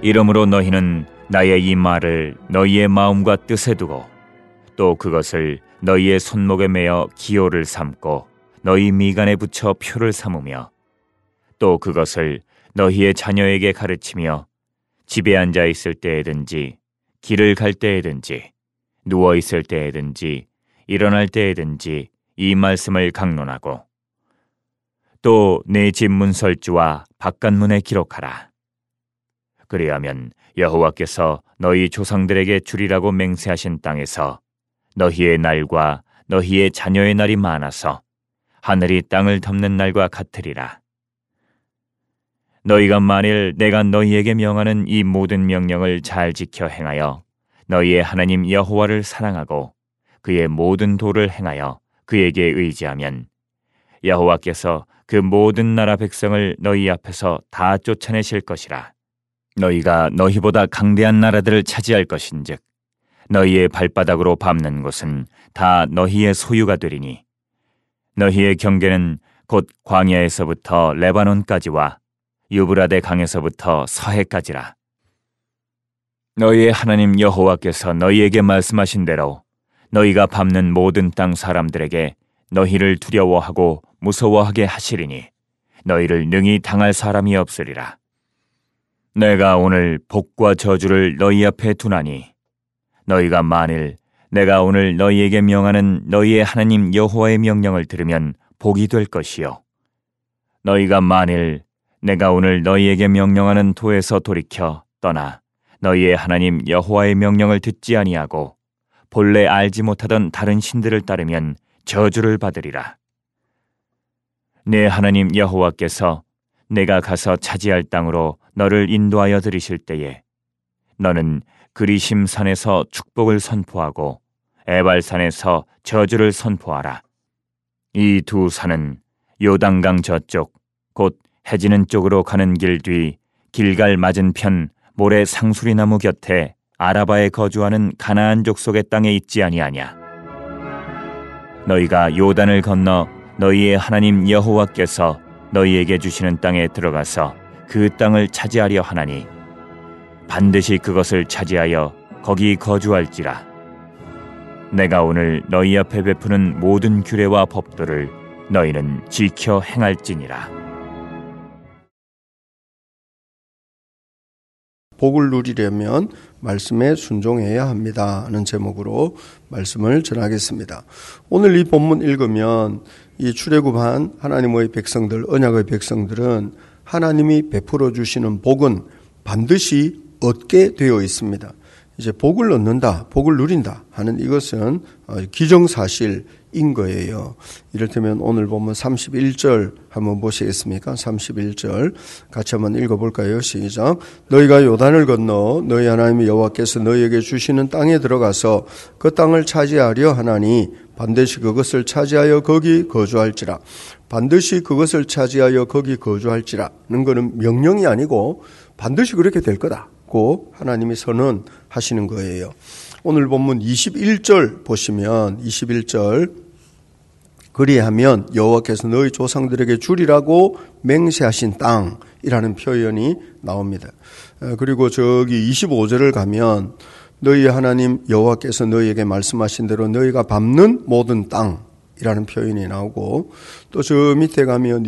이러므로 너희는 나의 이 말을 너희의 마음과 뜻에 두고 또 그것을 너희의 손목에 매어 기호를 삼고 너희 미간에 붙여 표를 삼으며 또 그것을 너희의 자녀에게 가르치며 집에 앉아 있을 때에든지 길을 갈 때에든지 누워 있을 때에든지 일어날 때에든지 이 말씀을 강론하고 또 내 집 문설주와 바깥문에 기록하라. 그리하면 여호와께서 너희 조상들에게 주리라고 맹세하신 땅에서 너희의 날과 너희의 자녀의 날이 많아서 하늘이 땅을 덮는 날과 같으리라. 너희가 만일 내가 너희에게 명하는 이 모든 명령을 잘 지켜 행하여 너희의 하나님 여호와를 사랑하고 그의 모든 도를 행하여 그에게 의지하면 여호와께서 그 모든 나라 백성을 너희 앞에서 다 쫓아내실 것이라. 너희가 너희보다 강대한 나라들을 차지할 것인즉 너희의 발바닥으로 밟는 곳은 다 너희의 소유가 되리니 너희의 경계는 곧 광야에서부터 레바논까지와 유브라데 강에서부터 서해까지라. 너희의 하나님 여호와께서 너희에게 말씀하신 대로 너희가 밟는 모든 땅 사람들에게 너희를 두려워하고 무서워하게 하시리니 너희를 능히 당할 사람이 없으리라. 내가 오늘 복과 저주를 너희 앞에 두나니 너희가 만일 내가 오늘 너희에게 명하는 너희의 하나님 여호와의 명령을 들으면 복이 될 것이요 너희가 만일 내가 오늘 너희에게 명령하는 도에서 돌이켜 떠나 너희의 하나님 여호와의 명령을 듣지 아니하고 본래 알지 못하던 다른 신들을 따르면 저주를 받으리라. 내 하나님 여호와께서 내가 가서 차지할 땅으로 너를 인도하여 들이실 때에 너는 그리심 산에서 축복을 선포하고 에발산에서 저주를 선포하라. 이 두 산은 요단강 저쪽 곧 해지는 쪽으로 가는 길 뒤 길갈 맞은편 모래 상수리 나무 곁에 아라바에 거주하는 가나안 족속의 땅에 있지 아니하냐. 너희가 요단을 건너 너희의 하나님 여호와께서 너희에게 주시는 땅에 들어가서 그 땅을 차지하려 하나니 반드시 그것을 차지하여 거기 거주할지라. 내가 오늘 너희 앞에 베푸는 모든 규례와 법도를 너희는 지켜 행할지니라. 복을 누리려면 말씀에 순종해야 합니다 하는 제목으로 말씀을 전하겠습니다. 오늘 이 본문 읽으면 이 출애굽한 하나님의 백성들, 언약의 백성들은 하나님이 베풀어 주시는 복은 반드시 얻게 되어 있습니다. 이제 복을 얻는다, 복을 누린다 하는 이것은 기정사실인 거예요. 이를테면 오늘 보면 31절 한번 보시겠습니까? 31절 같이 한번 읽어볼까요? 시작. 너희가 요단을 건너 너희 하나님 여호와께서 너희에게 주시는 땅에 들어가서 그 땅을 차지하려 하나니 반드시 그것을 차지하여 거기 거주할지라. 반드시 그것을 차지하여 거기 거주할지라는 것은 명령이 아니고 반드시 그렇게 될 거다고 하나님이 선언하시는 거예요. 오늘 본문 21절 보시면 21절 그리하면 여호와께서 너희 조상들에게 주리라고 맹세하신 땅이라는 표현이 나옵니다. 그리고 저기 25절을 가면 너희 하나님 여호와께서 너희에게 말씀하신 대로 너희가 밟는 모든 땅이라는 표현이 나오고 또 저 밑에 가면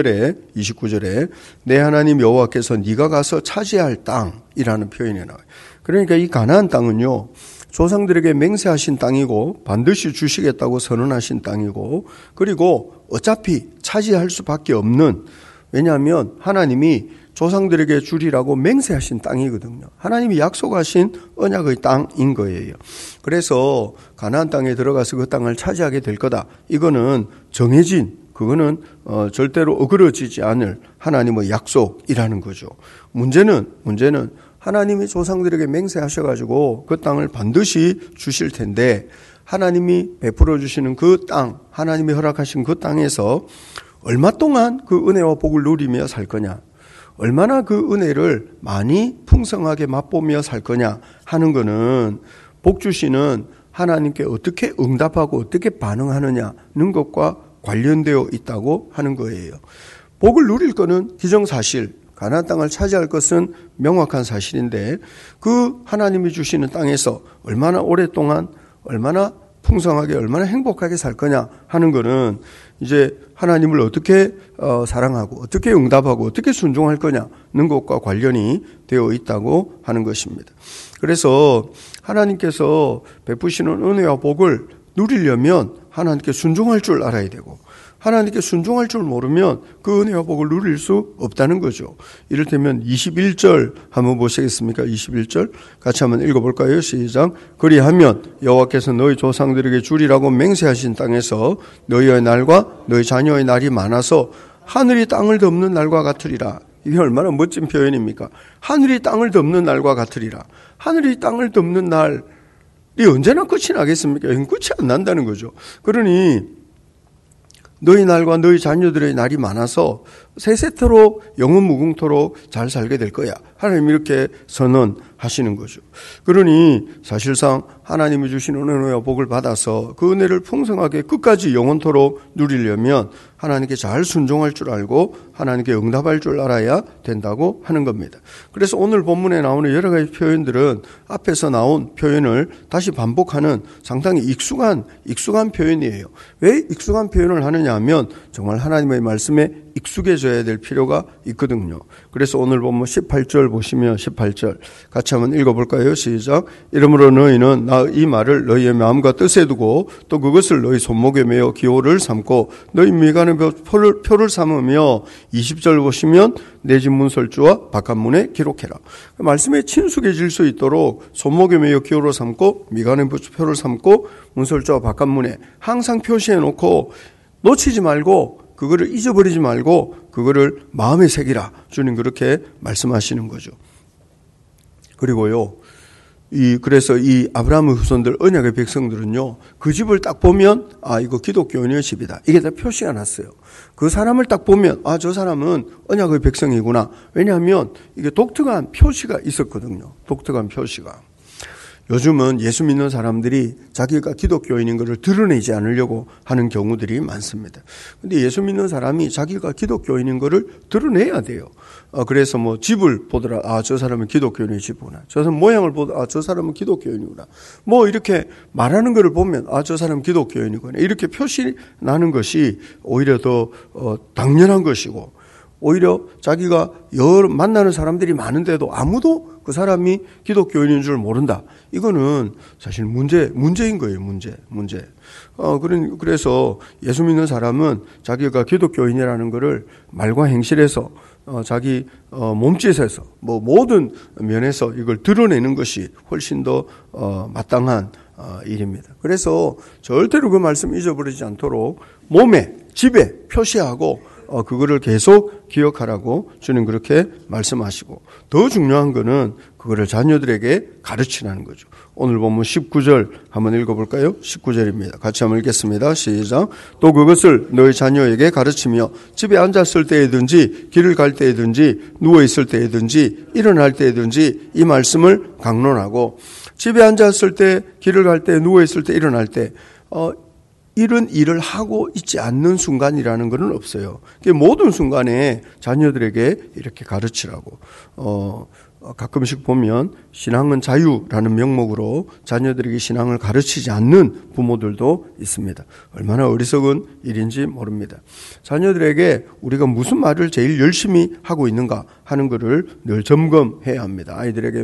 29절에 내 하나님 여호와께서 네가 가서 차지할 땅이라는 표현이 나와요. 그러니까 이 가나안 땅은요, 조상들에게 맹세하신 땅이고 반드시 주시겠다고 선언하신 땅이고 그리고 어차피 차지할 수밖에 없는, 왜냐하면 하나님이 조상들에게 주리라고 맹세하신 땅이거든요. 하나님이 약속하신 언약의 땅인 거예요. 그래서 가나안 땅에 들어가서 그 땅을 차지하게 될 거다. 이거는 정해진, 그거는 절대로 어그러지지 않을 하나님의 약속이라는 거죠. 문제는 하나님이 조상들에게 맹세하셔가지고 그 땅을 반드시 주실 텐데 하나님이 베풀어 주시는 그 땅, 하나님이 허락하신 그 땅에서 얼마 동안 그 은혜와 복을 누리며 살 거냐, 얼마나 그 은혜를 많이 풍성하게 맛보며 살 거냐 하는 거는 복 주시는 하나님께 어떻게 응답하고 어떻게 반응하느냐는 것과 관련되어 있다고 하는 거예요. 복을 누릴 거는 기정사실, 가나안 땅을 차지할 것은 명확한 사실인데 그 하나님이 주시는 땅에서 얼마나 오랫동안 얼마나 풍성하게 얼마나 행복하게 살 거냐 하는 거는 이제 하나님을 어떻게 사랑하고 어떻게 응답하고 어떻게 순종할 거냐는 것과 관련이 되어 있다고 하는 것입니다. 그래서 하나님께서 베푸시는 은혜와 복을 누리려면 하나님께 순종할 줄 알아야 되고 하나님께 순종할 줄 모르면 그 은혜와 복을 누릴 수 없다는 거죠. 이를테면 21절 한번 보시겠습니까? 21절 같이 한번 읽어볼까요? 시작. 그리하면 여호와께서 너희 조상들에게 주리라고 맹세하신 땅에서 너희의 날과 너희 자녀의 날이 많아서 하늘이 땅을 덮는 날과 같으리라. 이게 얼마나 멋진 표현입니까? 하늘이 땅을 덮는 날과 같으리라. 하늘이 땅을 덮는 날이 언제나 끝이 나겠습니까? 끝이 안 난다는 거죠. 그러니 너희 날과 너희 자녀들의 날이 많아서 세세토록 영원 무궁토록 잘 살게 될 거야. 하나님 이렇게 선언하시는 거죠. 그러니 사실상 하나님이 주시는 은혜와 복을 받아서 그 은혜를 풍성하게 끝까지 영원토록 누리려면 하나님께 잘 순종할 줄 알고 하나님께 응답할 줄 알아야 된다고 하는 겁니다. 그래서 오늘 본문에 나오는 여러 가지 표현들은 앞에서 나온 표현을 다시 반복하는 상당히 익숙한 표현이에요. 왜 익숙한 표현을 하느냐 하면 정말 하나님의 말씀에 익숙해져야 될 필요가 있거든요. 그래서 오늘 본문 18절 보시면 18절 같이 한번 읽어볼까요? 시작. 이러므로 너희는 나 이 말을 너희의 마음과 뜻에 두고 또 그것을 너희 손목에 매어 기호를 삼고 너희 미간의 표를 삼으며 20절 보시면 내 집 문설주와 바깥문에 기록해라. 말씀에 친숙해질 수 있도록 손목에 매어 기호를 삼고 미간의 표를 삼고 문설주와 바깥문에 항상 표시해 놓고 놓치지 말고 그거를 잊어버리지 말고 그거를 마음에 새기라. 주님 그렇게 말씀하시는 거죠. 그리고요. 그래서 이 아브라함의 후손들 언약의 백성들은요. 그 집을 딱 보면 이거 기독교인의 집이다. 이게 다 표시가 났어요. 그 사람을 딱 보면 저 사람은 언약의 백성이구나. 왜냐하면 이게 독특한 표시가 있었거든요. 독특한 표시가. 요즘은 예수 믿는 사람들이 자기가 기독교인인 것을 드러내지 않으려고 하는 경우들이 많습니다. 근데 예수 믿는 사람이 자기가 기독교인인 것을 드러내야 돼요. 그래서 뭐 집을 보더라. 저 사람은 기독교인의 집이구나. 저 사람 모양을 보더라. 저 사람은 기독교인이구나. 뭐 이렇게 말하는 것을 보면 저 사람은 기독교인이구나. 이렇게 표시 나는 것이 오히려 더 당연한 것이고 오히려 자기가 만나는 사람들이 많은데도 아무도 그 사람이 기독교인인 줄 모른다. 이거는 사실 문제인 거예요. 문제. 그래서 예수 믿는 사람은 자기가 기독교인이라는 것을 말과 행실에서 자기 몸짓에서 뭐 모든 면에서 이걸 드러내는 것이 훨씬 더 마땅한 일입니다. 그래서 절대로 그 말씀 잊어버리지 않도록 몸에, 집에 표시하고 그거를 계속 기억하라고 주님 그렇게 말씀하시고 더 중요한 거는 그거를 자녀들에게 가르치라는 거죠. 오늘 본문 19절 한번 읽어볼까요? 19절입니다. 같이 한번 읽겠습니다. 시작. 또 그것을 너희 자녀에게 가르치며 집에 앉았을 때에든지 길을 갈 때에든지 누워있을 때에든지 일어날 때에든지 이 말씀을 강론하고 집에 앉았을 때 길을 갈 때 누워있을 때 일어날 때 이런 일을 하고 있지 않는 순간이라는 것은 없어요. 모든 순간에 자녀들에게 이렇게 가르치라고. 가끔씩 보면 신앙은 자유라는 명목으로 자녀들에게 신앙을 가르치지 않는 부모들도 있습니다. 얼마나 어리석은 일인지 모릅니다. 자녀들에게 우리가 무슨 말을 제일 열심히 하고 있는가 하는 것을 늘 점검해야 합니다. 아이들에게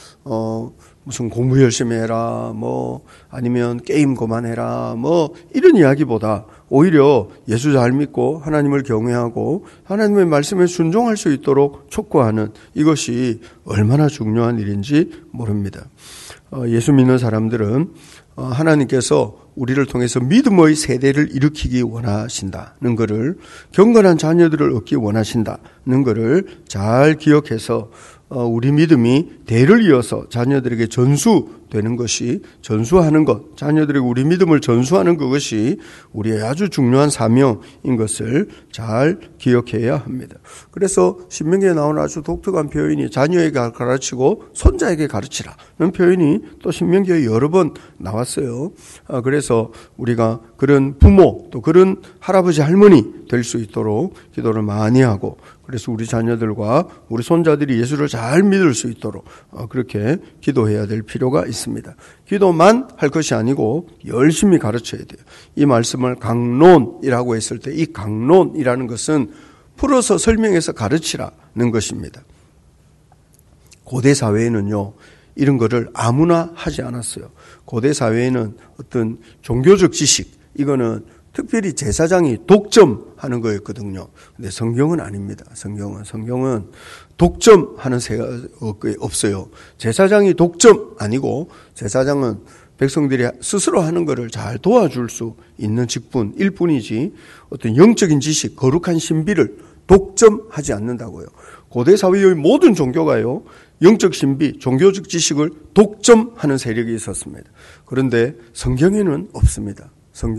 무슨 공부 열심히 해라, 아니면 게임 그만해라, 이런 이야기보다 오히려 예수 잘 믿고 하나님을 경외하고 하나님의 말씀에 순종할 수 있도록 촉구하는 이것이 얼마나 중요한 일인지 모릅니다. 예수 믿는 사람들은 하나님께서 우리를 통해서 믿음의 세대를 일으키기 원하신다는 것을 경건한 자녀들을 얻기 원하신다는 것을 잘 기억해서 우리 믿음이 대를 이어서 자녀들에게 전수되는 것이 전수하는 것, 자녀들에게 우리 믿음을 전수하는 그것이 우리의 아주 중요한 사명인 것을 잘 기억해야 합니다. 그래서 신명기에 나오는 아주 독특한 표현이 자녀에게 가르치고 손자에게 가르치라는 표현이 또 신명기에 여러 번 나왔어요. 그래서 우리가 그런 부모 또 그런 할아버지 할머니 될 수 있도록 기도를 많이 하고 그래서 우리 자녀들과 우리 손자들이 예수를 잘 믿을 수 있도록 그렇게 기도해야 될 필요가 있습니다. 기도만 할 것이 아니고 열심히 가르쳐야 돼요. 이 말씀을 강론이라고 했을 때 이 강론이라는 것은 풀어서 설명해서 가르치라는 것입니다. 고대 사회에는요, 이런 거를 아무나 하지 않았어요. 고대 사회에는 어떤 종교적 지식, 이거는 특별히 제사장이 독점하는 거였거든요. 근데 성경은 아닙니다. 성경은 독점하는 새가 없어요. 제사장이 독점 아니고 제사장은 백성들이 스스로 하는 것을 잘 도와줄 수 있는 직분일 뿐이지 어떤 영적인 지식, 거룩한 신비를 독점하지 않는다고요. 고대 사회의 모든 종교가요, 영적 신비, 종교적 지식을 독점하는 세력이 있었습니다. 그런데 성경에는 없습니다.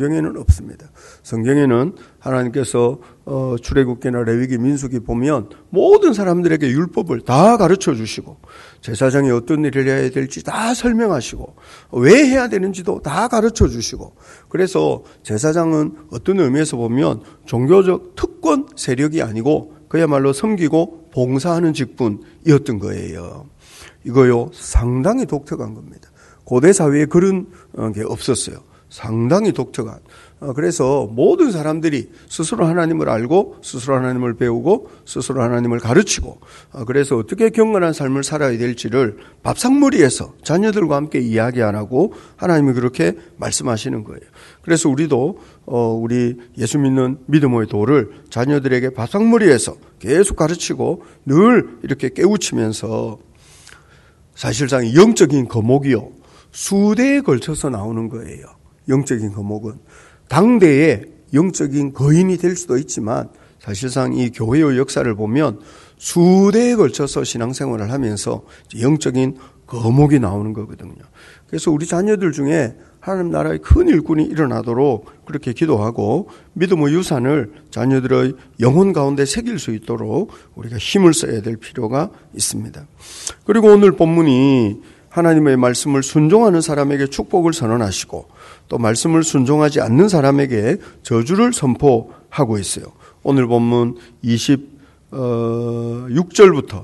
성경에는 하나님께서 출애굽기나 레위기, 민수기 보면 모든 사람들에게 율법을 다 가르쳐 주시고 제사장이 어떤 일을 해야 될지 다 설명하시고 왜 해야 되는지도 다 가르쳐 주시고, 그래서 제사장은 어떤 의미에서 보면 종교적 특권 세력이 아니고 그야말로 섬기고 봉사하는 직분이었던 거예요. 이거요, 상당히 독특한 겁니다. 고대 사회에 그런 게 없었어요. 상당히 독특한. 그래서 모든 사람들이 스스로 하나님을 알고 스스로 하나님을 배우고 스스로 하나님을 가르치고, 그래서 어떻게 경건한 삶을 살아야 될지를 밥상머리에서 자녀들과 함께 이야기 안 하고 하나님이 그렇게 말씀하시는 거예요. 그래서 우리도 우리 예수 믿는 믿음의 도를 자녀들에게 밥상머리에서 계속 가르치고 늘 이렇게 깨우치면서, 사실상 영적인 거목이요, 수대에 걸쳐서 나오는 거예요. 영적인 거목은 당대의 영적인 거인이 될 수도 있지만 사실상 이 교회의 역사를 보면 수대에 걸쳐서 신앙생활을 하면서 영적인 거목이 나오는 거거든요. 그래서 우리 자녀들 중에 하나님 나라의 큰 일꾼이 일어나도록 그렇게 기도하고 믿음의 유산을 자녀들의 영혼 가운데 새길 수 있도록 우리가 힘을 써야 될 필요가 있습니다. 그리고 오늘 본문이 하나님의 말씀을 순종하는 사람에게 축복을 선언하시고 또 말씀을 순종하지 않는 사람에게 저주를 선포하고 있어요. 오늘 본문 26절부터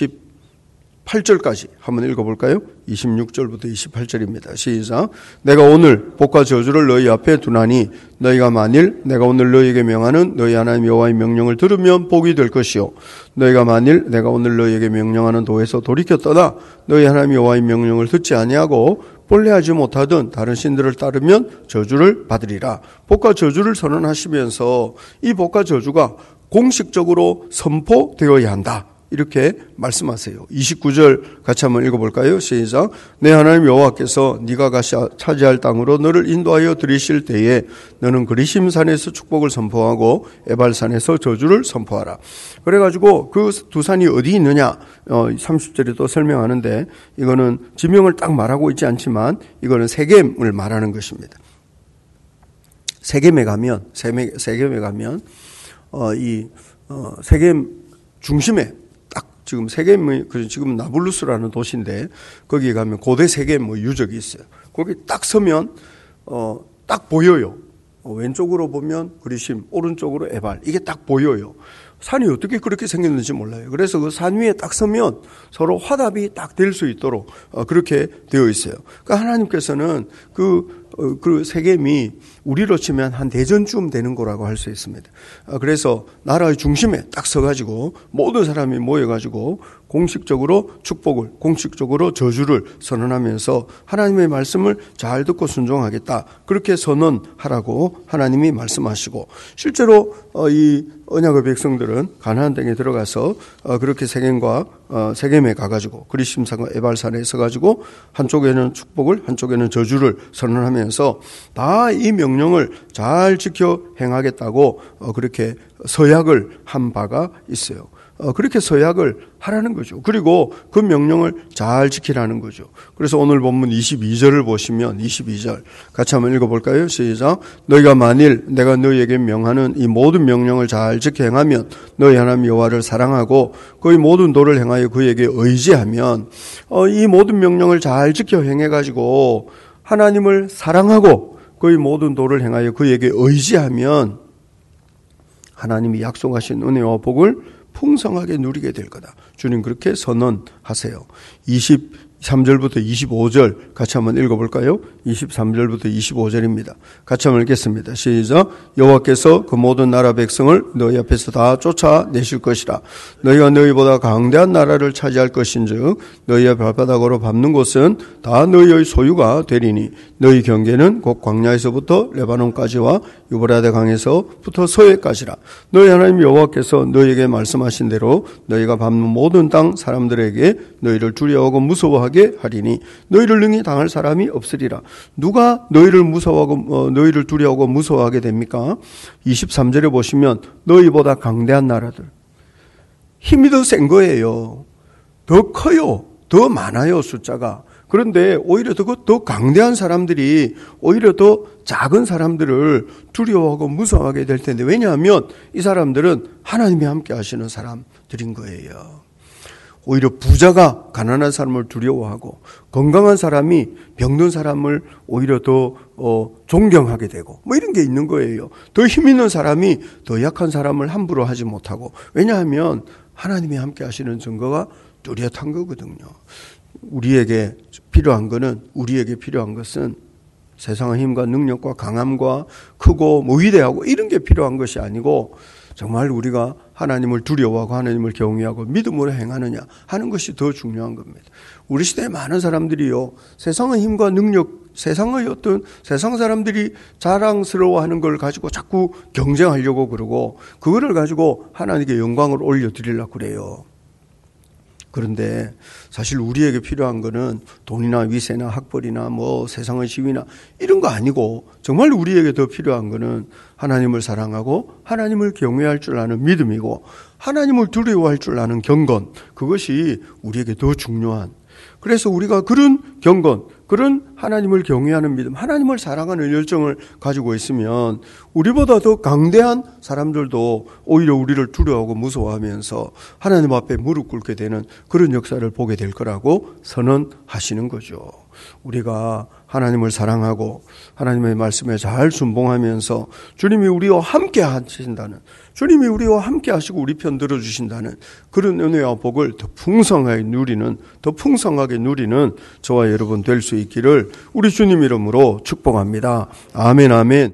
28절까지 한번 읽어볼까요? 26절부터 28절입니다. 시작. 내가 오늘 복과 저주를 너희 앞에 두나니 너희가 만일 내가 오늘 너희에게 명하는 너희 하나님 여호와의 명령을 들으면 복이 될 것이요, 너희가 만일 내가 오늘 너희에게 명령하는 도에서 돌이켜 떠나 너희 하나님 여호와의 명령을 듣지 아니하고 본래하지 못하던 다른 신들을 따르면 저주를 받으리라. 복과 저주를 선언하시면서 이 복과 저주가 공식적으로 선포되어야 한다, 이렇게 말씀하세요. 29절 같이 한번 읽어볼까요? 시작. 내 하나님 여호와께서 네가 가시 차지할 땅으로 너를 인도하여 들이실 때에 너는 그리심산에서 축복을 선포하고 에발산에서 저주를 선포하라. 그래가지고 그 두 산이 어디 있느냐 30절에 또 설명하는데, 이거는 지명을 딱 말하고 있지 않지만 이거는 세겜을 말하는 것입니다. 세겜에 가면 세겜 중심에 지금 세겜이 지금 나블루스라는 도시인데 거기에 가면 고대 세겜 유적이 있어요. 거기 딱 서면 딱 보여요. 왼쪽으로 보면 그리심, 오른쪽으로 에발, 이게 딱 보여요. 산이 어떻게 그렇게 생겼는지 몰라요. 그래서 그 산 위에 딱 서면 서로 화답이 딱 될 수 있도록 그렇게 되어 있어요. 그러니까 하나님께서는 그 세겜이 우리로 치면 한 대전쯤 되는 거라고 할 수 있습니다. 그래서 나라의 중심에 딱 서가지고 모든 사람이 모여가지고 공식적으로 축복을, 공식적으로 저주를 선언하면서 하나님의 말씀을 잘 듣고 순종하겠다, 그렇게 선언하라고 하나님이 말씀하시고, 실제로 이 언약의 백성들은 가나안 땅에 들어가서 그렇게 세겜에 가가지고 그리심산과 에발산에 서가지고 한쪽에는 축복을 한쪽에는 저주를 선언하면서 다 이 명령을 잘 지켜 행하겠다고 그렇게 서약을 한 바가 있어요. 그렇게 서약을 하라는 거죠. 그리고 그 명령을 잘 지키라는 거죠. 그래서 오늘 본문 22절을 보시면 22절 같이 한번 읽어볼까요? 시작. 너희가 만일 내가 너희에게 명하는 이 모든 명령을 잘 지켜 행하면 너희 하나님 여호와를 사랑하고 그의 모든 도를 행하여 그에게 의지하면, 이 모든 명령을 잘 지켜 행해가지고 하나님을 사랑하고 그의 모든 도를 행하여 그에게 의지하면 하나님이 약속하신 은혜와 복을 풍성하게 누리게 될 거다. 주님 그렇게 선언하세요. 23절부터 25절 같이 한번 읽어볼까요? 23절부터 25절입니다. 같이 한번 읽겠습니다. 시작. 여호와께서 그 모든 나라 백성을 너희 앞에서 다 쫓아내실 것이라. 너희가 너희보다 강대한 나라를 차지할 것인즉 너희의 발바닥으로 밟는 곳은 다 너희의 소유가 되리니 너희 경계는 곧 광야에서부터 레바논까지와 유브라데 강에서부터 서해까지라. 너희 하나님 여호와께서 너희에게 말씀하신 대로 너희가 밟는 모든 땅 사람들에게 너희를 두려워하고 무서워하게 하리니 너희를 능히 당할 사람이 없으리라. 누가 너희를 무서워하고 너희를 두려워하고 무서워하게 됩니까? 23절에 보시면 너희보다 강대한 나라들, 힘이 더 센 거예요. 더 커요. 더 많아요, 숫자가. 그런데 오히려 더 강대한 사람들이 오히려 더 작은 사람들을 두려워하고 무서워하게 될 텐데, 왜냐하면 이 사람들은 하나님이 함께 하시는 사람들인 거예요. 오히려 부자가 가난한 사람을 두려워하고 건강한 사람이 병든 사람을 오히려 더 존경하게 되고 뭐 이런 게 있는 거예요. 더 힘 있는 사람이 더 약한 사람을 함부로 하지 못하고, 왜냐하면 하나님이 함께 하시는 증거가 뚜렷한 거거든요. 우리에게 필요한 것은 세상의 힘과 능력과 강함과 크고 뭐 위대하고 이런 게 필요한 것이 아니고, 정말 우리가 하나님을 두려워하고 하나님을 경외하고 믿음으로 행하느냐 하는 것이 더 중요한 겁니다. 우리 시대에 많은 사람들이요, 세상의 힘과 능력, 세상 사람들이 자랑스러워하는 걸 가지고 자꾸 경쟁하려고 그러고, 그거를 가지고 하나님께 영광을 올려드리려고 그래요. 그런데 사실 우리에게 필요한 거는 돈이나 위세나 학벌이나 뭐 세상의 지위나 이런 거 아니고, 정말 우리에게 더 필요한 거는 하나님을 사랑하고 하나님을 경외할 줄 아는 믿음이고 하나님을 두려워할 줄 아는 경건, 그것이 우리에게 더 중요한, 그래서 우리가 그런 경건, 그런 하나님을 경외하는 믿음, 하나님을 사랑하는 열정을 가지고 있으면 우리보다 더 강대한 사람들도 오히려 우리를 두려워하고 무서워하면서 하나님 앞에 무릎 꿇게 되는 그런 역사를 보게 될 거라고 선언하시는 거죠. 우리가 하나님을 사랑하고 하나님의 말씀에 잘 순종하면서 주님이 우리와 함께 하신다는, 주님이 우리와 함께 하시고 우리 편 들어주신다는 그런 은혜와 복을 더 풍성하게 누리는 저와 여러분 될 수 있기를 우리 주님 이름으로 축복합니다. 아멘, 아멘.